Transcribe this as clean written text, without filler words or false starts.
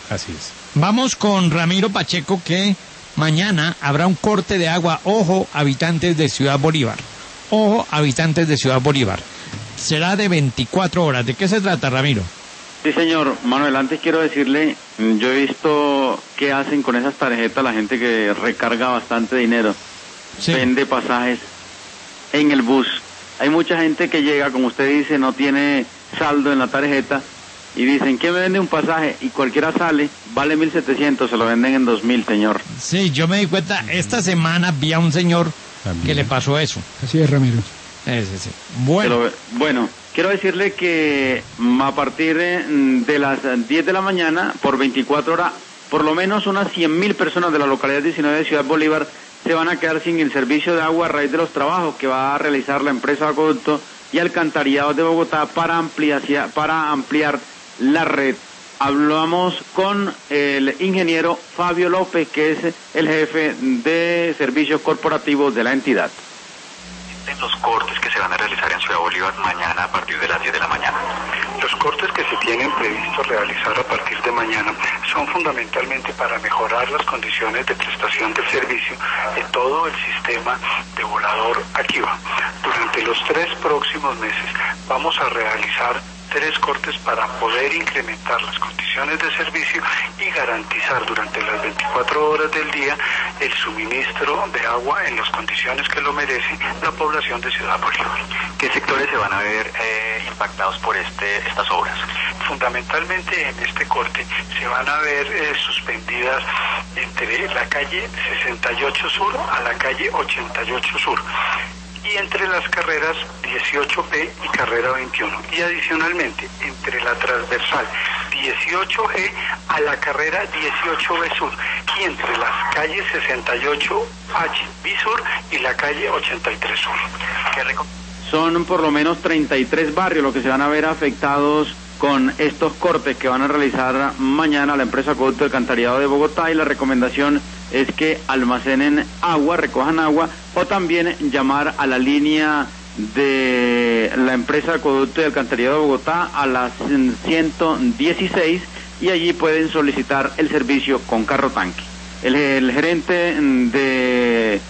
Así es. Vamos con Ramiro Pacheco, que mañana habrá un corte de agua. Ojo, habitantes de Ciudad Bolívar. Ojo, habitantes de Ciudad Bolívar. Será de 24 horas. ¿De qué se trata, Ramiro? Sí, señor. Manuel, antes quiero decirle, yo he visto qué hacen con esas tarjetas la gente que recarga bastante dinero. Sí. Vende pasajes en el bus. Hay mucha gente que llega, como usted dice, no tiene saldo en la tarjeta y dicen, ¿quién me vende un pasaje? Y cualquiera sale, vale 1.700, se lo venden en 2.000, señor. Sí, yo me di cuenta, esta semana vi a un señor También. que le pasó eso. Así es, Ramiro. Sí. Bueno, Bueno, quiero decirle que a partir de las 10 de la mañana, por 24 horas, por lo menos unas 100.000 personas de la localidad 19 de Ciudad Bolívar se van a quedar sin el servicio de agua a raíz de los trabajos que va a realizar la empresa Acueducto y Alcantarillado de Bogotá para ampliar la red. Hablamos con el ingeniero Fabio López, que es el jefe de servicios corporativos de la entidad. En los cortes que se van a realizar en Ciudad Bolívar mañana a partir de las 10 de la mañana. Los cortes que se tienen previsto realizar a partir de mañana son fundamentalmente para mejorar las condiciones de prestación del servicio de todo el sistema de volador Akiva. Durante los 3 próximos meses vamos a realizar 3 cortes para poder incrementar las condiciones de servicio y garantizar durante las 24 horas del día el suministro de agua en las condiciones que lo merece la población de Ciudad Bolívar. ¿Qué sectores se van a ver impactados por estas obras? Fundamentalmente en este corte se van a ver suspendidas entre la calle 68 Sur a la calle 88 Sur. Y entre las carreras 18P y carrera 21. Y adicionalmente, entre la transversal 18G a la carrera 18B Sur. Y entre las calles 68H B Sur y la calle 83 Sur. Son por lo menos 33 barrios los que se van a ver afectados con estos cortes que van a realizar mañana la empresa Acueducto del Alcantarillado de Bogotá, y la recomendación es que almacenen agua, recojan agua, o también llamar a la línea de la empresa Acueducto del Alcantarillado de Bogotá a las 116, y allí pueden solicitar el servicio con carro tanque. El gerente de